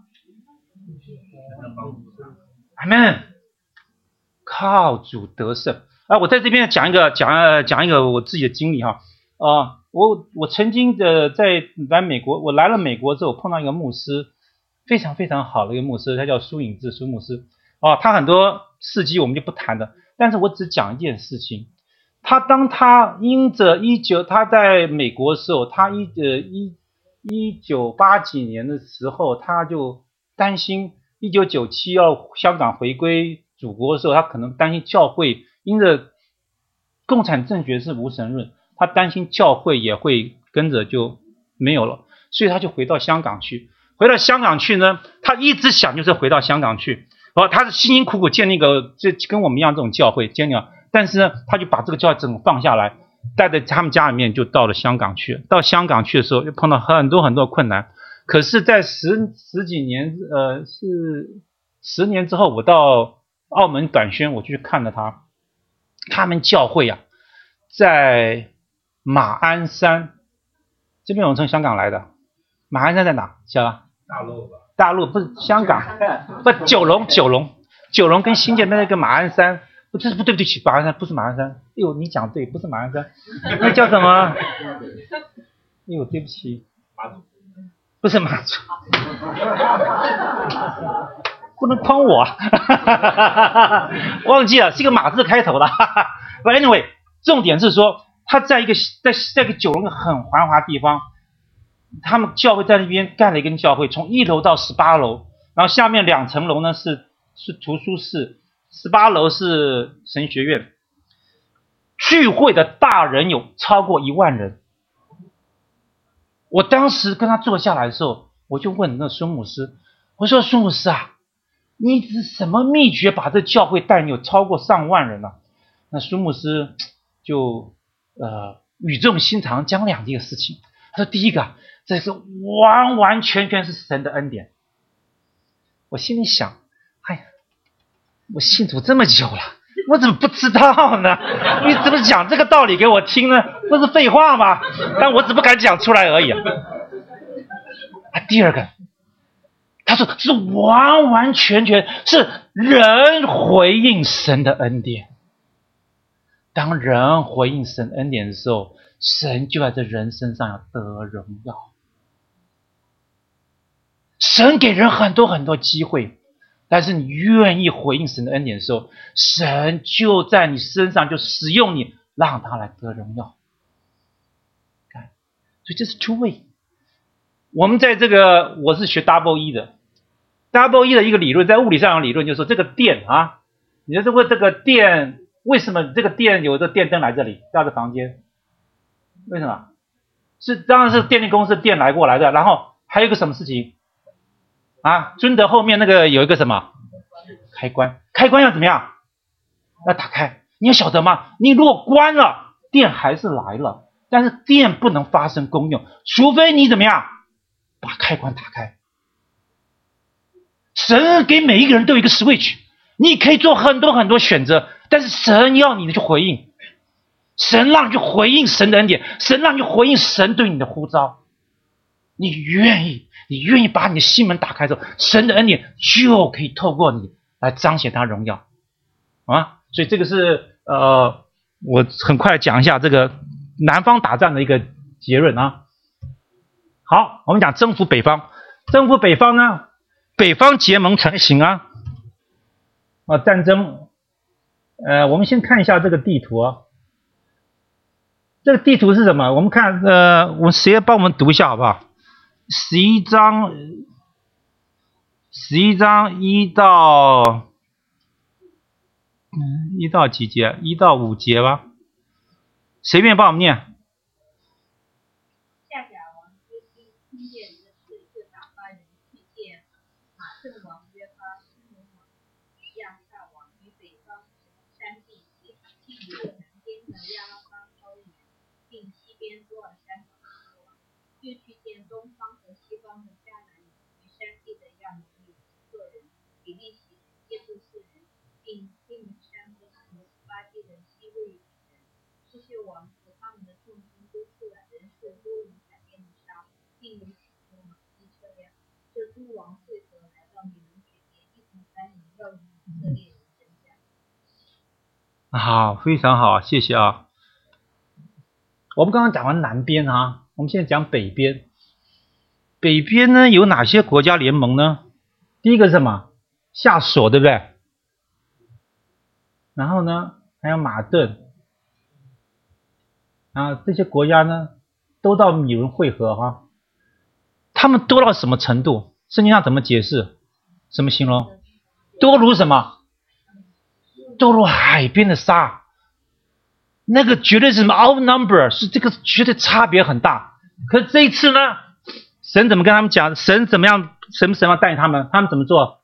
阿们，靠主得胜。啊，我在这边讲一个讲讲一个我自己的经历哈。啊、呃，我我曾经的在来美国，我来了美国之后碰到一个牧师，非常非常好的一个牧师，他叫苏颖智苏牧师。哦、呃，他很多事迹我们就不谈的，但是我只讲一件事情。他当他因着一九他在美国的时候，他一呃一一九八几年的时候，他就担心一九九七要香港回归祖国的时候，他可能担心教会因着共产政权是无神论，他担心教会也会跟着就没有了，所以他就回到香港去。回到香港去呢，他一直想就是回到香港去，哦，他是辛辛苦苦建立一个这跟我们一样这种教会建立了。但是呢，他就把这个教会整个放下来，带在他们家里面就到了香港去。到香港去的时候，又碰到很多很多困难。可是，在十十几年，呃，是十年之后，我到澳门短宣，我去看了他。他们教会啊，在马鞍山这边，我从香港来的。马鞍山在哪？晓得？ 大陆吧？ 大陆不是香港，不九龙，九龙，九龙跟新界那个马鞍山。不，这是不对不起，马鞍山不是马鞍山。哎呦，你讲对，不是马鞍山，那叫什么？哎呦，对不起， 马祖， 不是马祖，不能诓我，忘记了，是一个马字开头的。But anyway， 重点是说，他在一个在在一个九龙的很繁华地方，他们教会在那边盖了一个教会，从一楼到十八楼，然后下面两层楼呢是是图书室。十八楼是神学院，聚会的大人有超过一万人。我当时跟他坐下来的时候，我就问那孙牧师，我说孙牧师啊，你是什么秘诀把这教会带有超过上万人呢、啊？那孙牧师就呃语重心长讲两件事情。他说第一个，这是完完全全是神的恩典。我心里想，哎呀，我信主这么久了， 我怎么不知道呢？你怎么讲这个道理给我听呢？不是废话吗？但我只不敢讲出来而已啊。啊，第二个，他说是完完全全是人回应神的恩典。当人回应神恩典的时候，神就在这人身上要得荣耀。神给人很多很多机会，但是你愿意回应神的恩典的时候，神就在你身上就使用你，让他来得荣耀。看，所以这是 two way。我们在这个我是学 double E 的 ，double E 的一个理论，在物理上有理论，就是说这个电啊，你就是问这个电为什么这个电有这个电灯来这里到这房间？为什么？是当然是电力公司电来过来的，然后还有一个什么事情？啊，尊德后面那个有一个什么开关？开关要怎么样？要打开。你要晓得吗？你如果关了，电还是来了，但是电不能发生功用，除非你怎么样把开关打开。神给每一个人都有一个 switch， 你可以做很多很多选择，但是神要你去回应，神让你去回应神的恩典，神让你去回应神对你的呼召。你愿意，你愿意把你的心门打开之后，神的恩典就可以透过你来彰显他荣耀啊！所以这个是呃，我很快讲一下这个南方打仗的一个结论啊。好，我们讲征服北方，征服北方呢，北方结盟成型啊，啊战争，呃，我们先看一下这个地图啊。这个地图是什么？我们看，呃，我谁帮我们读一下好不好？十一章，十一章一到，嗯，一到几节？一到五节吧。随便帮我们念。 夏甲王约基听见这事，就打发人去见马顿王约哈、西门王亚萨王与北方山地及近于南边的亚拉巴高原，并西边多尔山王，又去见东方和西方的迦南人与山地的亚摩利、赫人、比利洗人、耶布斯人，并黑门山和米斯巴地人、西魏人。这些王和他们的众军都出来，人数多如海边的沙，并有许多马匹车辆。这诸王会合来到米伦水边，一同欢迎，要与以色列人争战。 好，非常好，谢谢啊。我们刚刚讲完南边啊，我们现在讲北边。北边呢有哪些国家联盟呢？第一个是什么？夏所，对不对？然后呢，还有马顿。啊，这些国家呢，都到米伦会合哈、啊。他们多到什么程度？圣经上怎么解释？怎么形容？多如什么？多如海边的沙。那个绝对是什么 outnumber， 是这个绝对差别很大。可是这一次呢，神怎么跟他们讲？神怎么样？神神要带领他们？他们怎么做？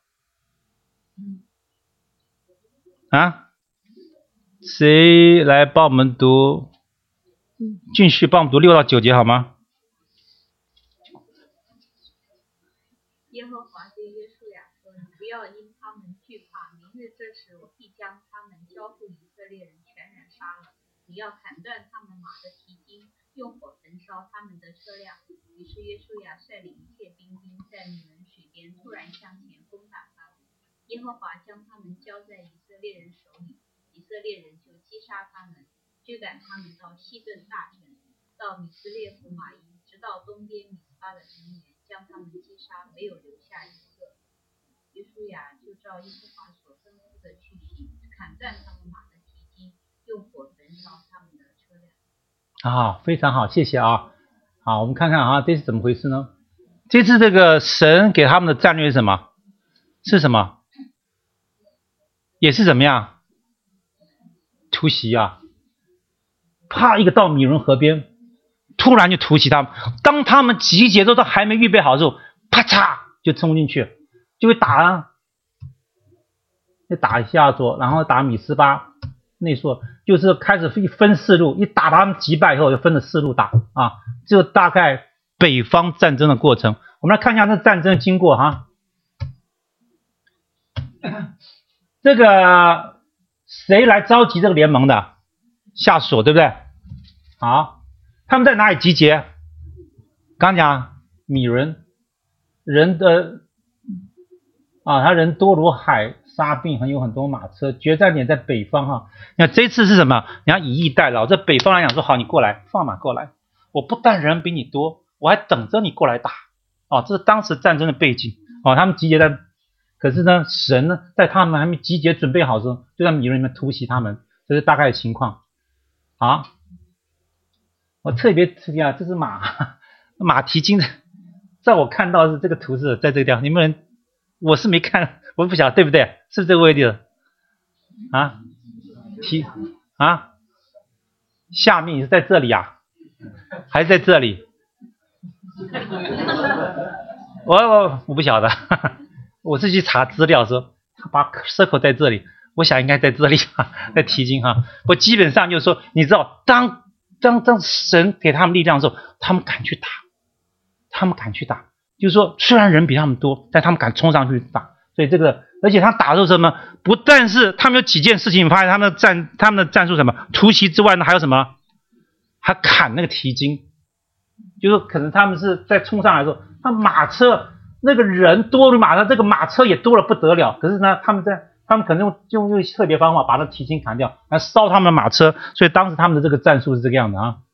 啊？谁来帮我们读？继续帮我们读六到九节好吗？ 耶和华对约书亚说：“你不要因他们惧怕，明日这时我必将他们交付以色列人，全然杀了。你要砍断他们马的蹄筋，用火焚烧他们的车辆。”于是约书亚率领一切兵丁在米伦水边突然向前攻打他们。耶和华将他们交在以色列人手里，以色列人就击杀他们，追赶他们到西顿大城，到米斯列弗马因，直到东边米斯巴的平原，将他们击杀，没有留下一个。约书亚就照耶和华所吩咐的去行，砍断他们马的蹄筋，用火焚烧他们的车辆。 啊，非常好，谢谢啊。好，我们看看啊，这是怎么回事呢？这次这个神给他们的战略是什么？是什么？也是怎么样？突袭啊！啪，一个到米伦河边，突然就突袭他们。当他们集结都都还没预备好的时候，啪嚓就冲进去，就会打啊，就打下座，然后打米斯巴。内说就是开始分四路，一打他们击败以后就分了四路打啊，这大概北方战争的过程。我们来看一下这战争经过哈。这个谁来召集这个联盟的？夏所，对不对？好，他们在哪里集结？刚讲米人，人的啊，他人多如海，沙并很有很多马车，决战点在北方哈。你看这次是什么？你要以逸待劳，这北方来讲说好，你过来，放马过来，我不但人比你多，我还等着你过来打。哦，这是当时战争的背景。哦，他们集结在，可是呢，神呢，在他们还没集结准备好的时候，就在米人里面突袭他们，这是大概的情况。好，我特别特别啊，这是马马蹄经的，在我看到是这个图是在这个地方，你们人我是没看，我不晓得对不对？是不是这个位置？啊，蹄啊，下面是在这里啊，还是在这里？我我我不晓得，我是去查资料说，他把 circle 在这里，我想应该在这里哈，在蹄经哈。我基本上就是说，你知道，当当当神给他们力量的时候，他们敢去打，他们敢去打。就是说，虽然人比他们多，但他们敢冲上去打。所以这个，而且他打的时候什么，不但是他们有几件事情，你发现他们的战他们的战术什么，突袭之外呢，还有什么？还砍那个蹄经。就是可能他们是在冲上来的时候，那马车那个人多如马车，这个马车也多了不得了。可是呢，他们在他们可能用用用特别方法把那蹄经砍掉，来烧他们的马车。所以当时他们的这个战术是这个样的啊。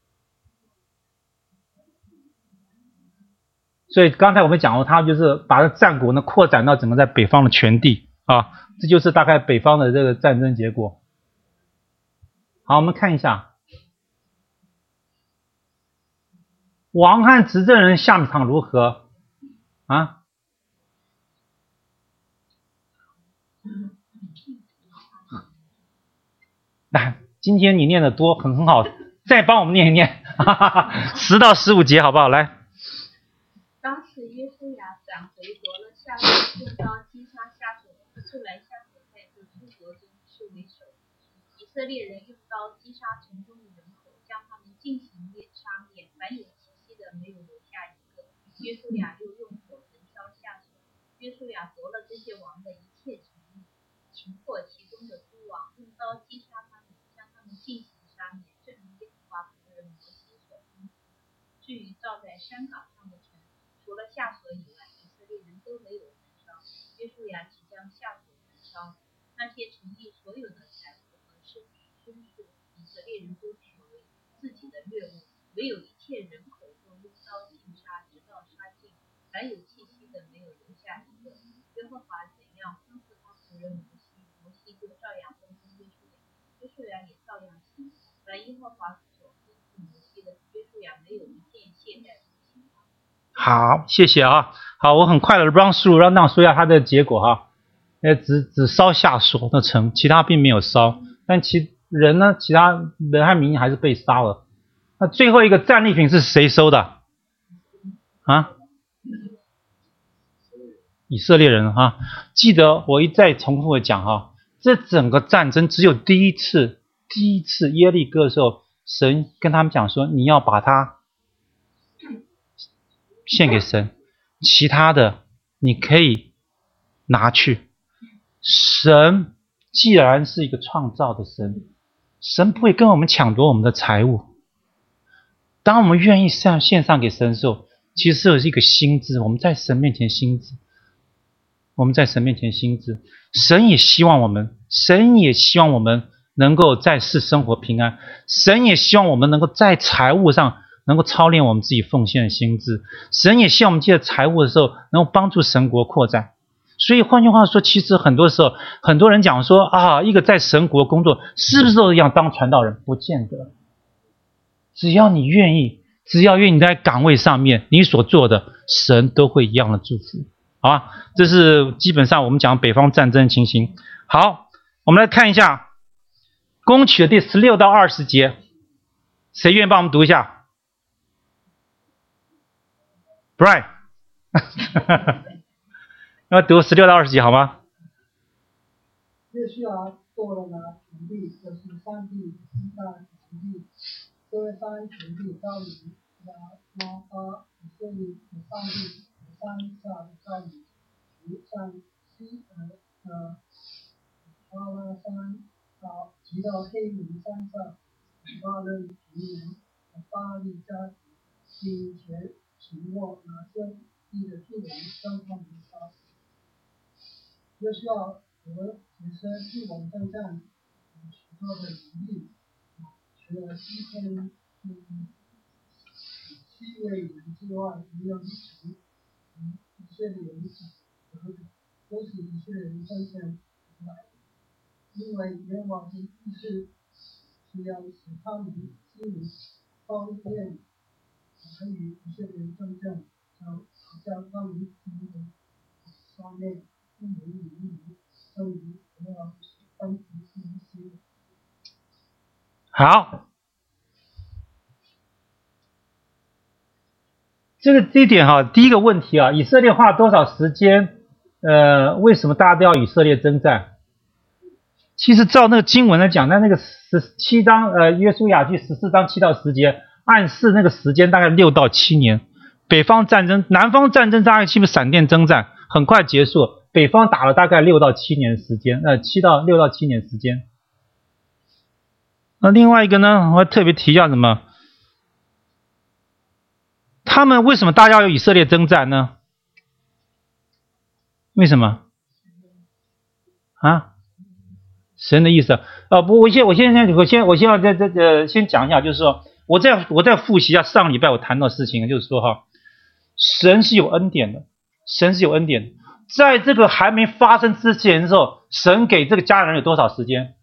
所以刚才我们讲过，他就是把战果呢扩展到整个在北方的全地啊，这就是大概北方的这个战争结果。好，我们看一下。王汉执政人下场如何啊？那今天你念的多，很很好，再帮我们念一念，哈哈哈，十到十五节好不好？来。 当时约书亚转回夺了夏所，用刀击杀夏所，后来夏所在这诸国中是为首。以色列人用刀击杀城中的人口，将他们进行灭杀灭，凡有气息的没有留下一个。约书亚又用火焚烧夏所。约书亚夺了这些王的一切城邑，擒获其中的诸王，用刀击杀他们，将他们进行杀灭，正如耶和华仆人摩西所吩咐的。至于造在山岗上的城，除了夏所以外，以色列人都没有焚烧。约书亚只将夏所焚烧，那些城邑所有的财物和牲牲畜，以色列人都取为自己的掠物，唯有一切人口都用刀尽杀，直到杀尽，凡有气息的没有留下一个。耶和华怎样吩咐他仆人摩西，摩西就照样吩咐约书亚，约书亚也照样行。凡耶和华所吩咐摩西的，约书亚没有一件懈怠不行。 好，谢谢啊。好，我很快的 run through， 让让说一下它的结果哈。呃，只只烧夏所的城，其他并没有烧。但其人呢，其他人和民还是被杀了。那最后一个战利品是谁收的？啊？以色列人哈。记得我一再重复的讲哈，这整个战争只有第一次，第一次耶利哥的时候，神跟他们讲说，你要把它献给神，其他的你可以拿去。神既然是一个创造的神，神不会跟我们抢夺我们的财物。当我们愿意上献上给神的时候，其实是一个心志，我们在神面前心志，我们在神面前心志。神也希望我们，神也希望我们能够在世生活平安，神也希望我们能够在财务上能够操练我们自己奉献的心志，神也希望我们借着财务的时候能够帮助神国扩展。所以换句话说，其实很多时候很多人讲说啊，一个在神国工作是不是都一样当传道人？不见得。只要你愿意，只要愿意在岗位上面，你所做的神都会一样的祝福。好吧，这是基本上我们讲北方战争情形。好，我们来看一下攻取的第十六到二十节，谁愿意帮我们读一下 ？Brian 要读十六到二十节好吗？ 约书亚做了那全地，就是山地、西山、全地，这山全地遭遇亚玛巴以色列的山地、山下遭遇如山西呃呃巴拉山提到黑名山上巴勒平原和巴利加族，并且擒获拿些地的巨人，将他们杀死。约书亚和以色列继往征战许多的营地，除了一千嗯七位人之外，没有一成以色列人得的，都是以色列人征战来的。因为耶和华的意思是要使他们心里方便来与以色列人征战，好将他们从上面不能逾越，正如我要当时一些。 好，这个这一点哈，第一个问题啊，以色列花多少时间？呃，为什么大家都要以色列征战？其实照那个经文来讲，那那个十七章，呃，约书亚记十四章七到十节，暗示那个时间大概六到七年。北方战争，南方战争大概基本闪电征战，很快结束。北方打了大概六到七年时间，呃，七到六到七年时间。那另外一个呢，我要特别提一下什么？他们为什么大家要以色列征战呢？为什么？啊？神的意思啊、呃，不，我先我先先我先我先要在这呃先讲一下，就是说我再我再复习一下上礼拜我谈到的事情，就是说哈，神是有恩典的，神是有恩典的，在这个还没发生之前的时候，神给这个家人有多少时间？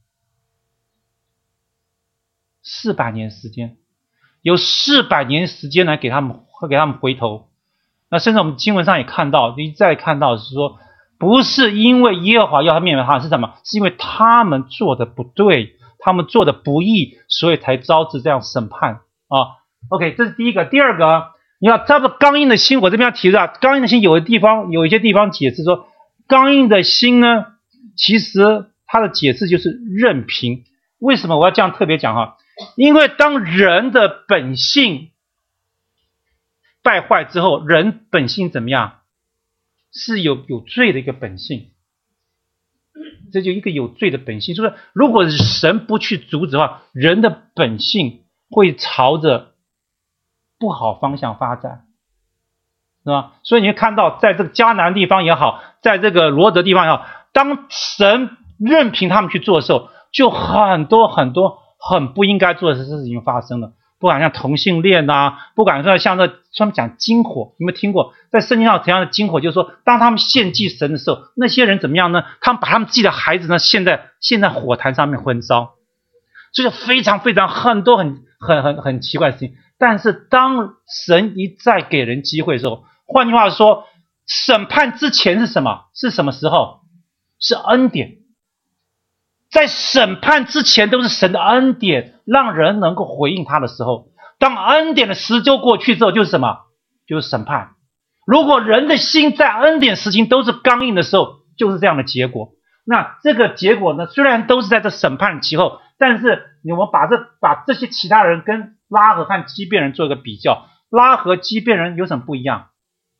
四百年时间，有四百年时间来给他们给他们回头。那甚至我们经文上也看到，一再看到是说。不是因为耶和华要他灭他，是什么？是因为他们做的不对，他们做的不义，所以才招致这样审判啊。OK， 这是第一个。第二个，你要差不多刚硬的心，我这边要提的，刚硬的心有的地方有一些地方解释说，刚硬的心呢，其实它的解释就是任凭。为什么我要这样特别讲哈？因为当人的本性败坏之后，人本性怎么样？是有有罪的一个本性，这就一个有罪的本性，就是如果神不去阻止的话，人的本性会朝着不好方向发展，是吧？所以你会看到，在这个迦南地方也好，在这个罗德地方也好，当神任凭他们去做的时候，就很多很多很不应该做的事情发生了。不管像同性恋啊，不管说像这他们讲金火，有没有听过？在圣经上怎样的金火，就是说，当他们献祭神的时候，那些人怎么样呢？他们把他们自己的孩子呢，献在献在火坛上面焚烧，这就非常非常很多很很很很奇怪的事情。但是当神一再给人机会的时候，换句话说，审判之前是什么？是什么时候？是恩典。在审判之前都是神的恩典，让人能够回应他的时候，当恩典的时周过去之后，就是什么？就是审判。如果人的心在恩典时期都是刚硬的时候，就是这样的结果。那这个结果呢，虽然都是在这审判期后，但是我们把这把这些其他人跟拉合和基遍人做一个比较，拉合基遍人有什么不一样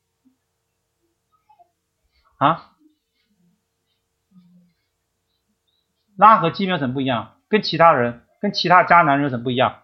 啊？拉和基遍有什么不一样？跟其他人，跟其他迦南人有什么不一样？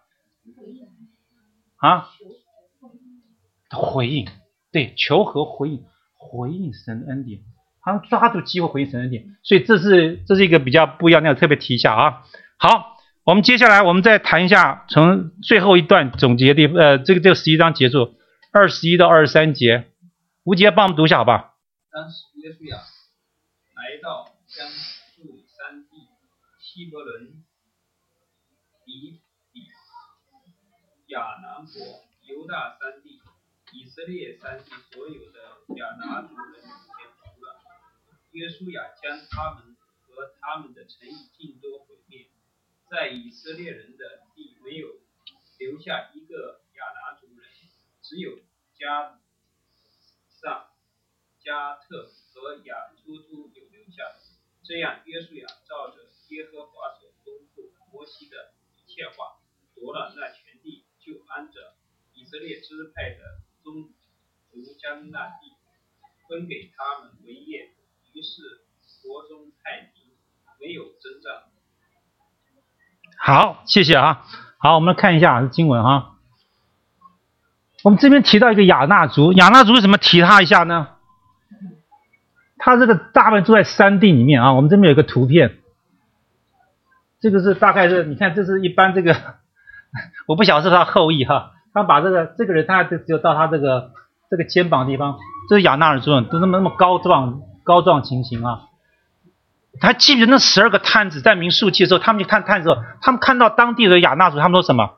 啊？回应，对，求和回应，回应神的恩典，他们抓住机会回应神的恩典，所以这是这是一个比较不一样的，要特别提一下啊。好，我们接下来我们再谈一下，从最后一段总结的，呃，这个这个十一章结束，二十一到二十三节，吴杰帮我们读一下好吧？ 当时约书亚来到江述山地。希伯伦、比比、亚南国、犹大山地、以色列山地所有的亚拿族人全除了。约书亚将他们和他们的城邑尽都毁灭，在以色列人的地没有留下一个亚拿族人，只有加萨、加特和亚突突有留下。这样，约书亚照着耶和华所吩咐摩西的一切话，夺了那全地，就按着以色列支派的宗族将那地分给他们为业。于是国中太平，没有征战。 好，谢谢啊。好，我们来看一下经文哈。我们这边提到一个亚纳族，亚纳族为什么提他一下呢？他这个大部分住在山地里面啊。我们这边有一个图片，这个是大概是，你看这是一般这个，我不晓得是他后裔哈。他把这个这个人，他只有到他这个这个肩膀的地方，这是亚纳族人，都那么那么高壮高壮情形啊。还记不记得那十二个探子在民数记的时候，他们去看探子的时候，他们看到当地的亚纳族，他们说什么？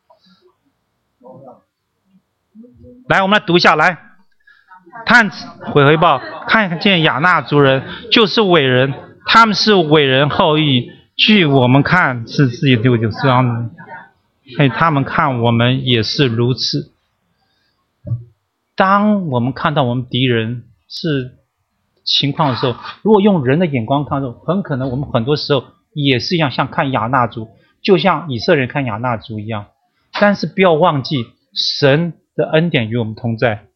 来，我们来读一下，来，探子回回报，看见亚纳族人就是伟人，他们是伟人后裔，据我们看是自己六九这样的，嘿，他们看我们也是如此。当我们看到我们敌人是情况的时候，如果用人的眼光看的时候，很可能我们很多时候也是一样，像看亚纳族，就像以色列人看亚纳族一样。但是不要忘记，神的恩典与我们同在。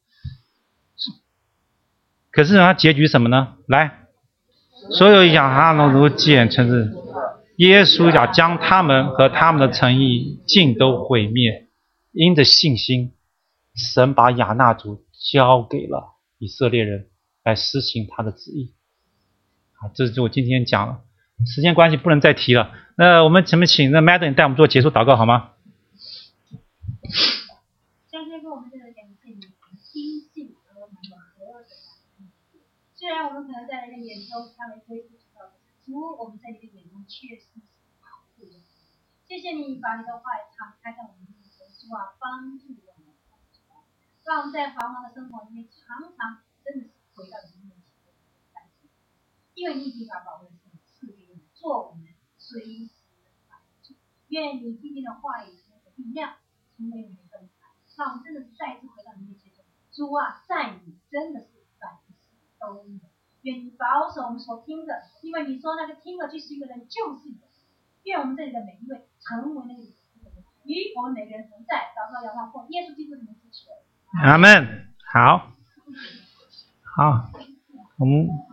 可是他结局什么呢？来，所有亚纳族简称是耶稣要将他们和他们的诚意尽都毁灭。因着信心，神把亚纳族交给了以色列人来施行他的旨意。啊，这是我今天讲了，时间关系不能再提了。那我们怎么请那 Madden 带我们做结束祷告好吗？ 将天父，我们真的感谢你，听信和我们的合着。虽然我们可能在人的眼中看为微不足道的主，我们在你的眼中确实是保护的。谢谢你把你的话语敞开在我们面前，主啊，帮助我们，让我们在繁忙的生活里面常常真的是回到你面前的感觉，因为你已经把宝贵的生命赐给我们，做我们随时的帮助。愿你今天的话语和力量成为我们的灯台，让我们真的是再一次回到你面前中，主啊，在你真的是百事都有。愿你保守我们所听的，因为你说那个听了就是一个人就是一个人。愿我们这里的每一位成为那个人，与我们每个人同在。祷告仰望奉耶稣基督的名字求。 阿们。好，好，我们。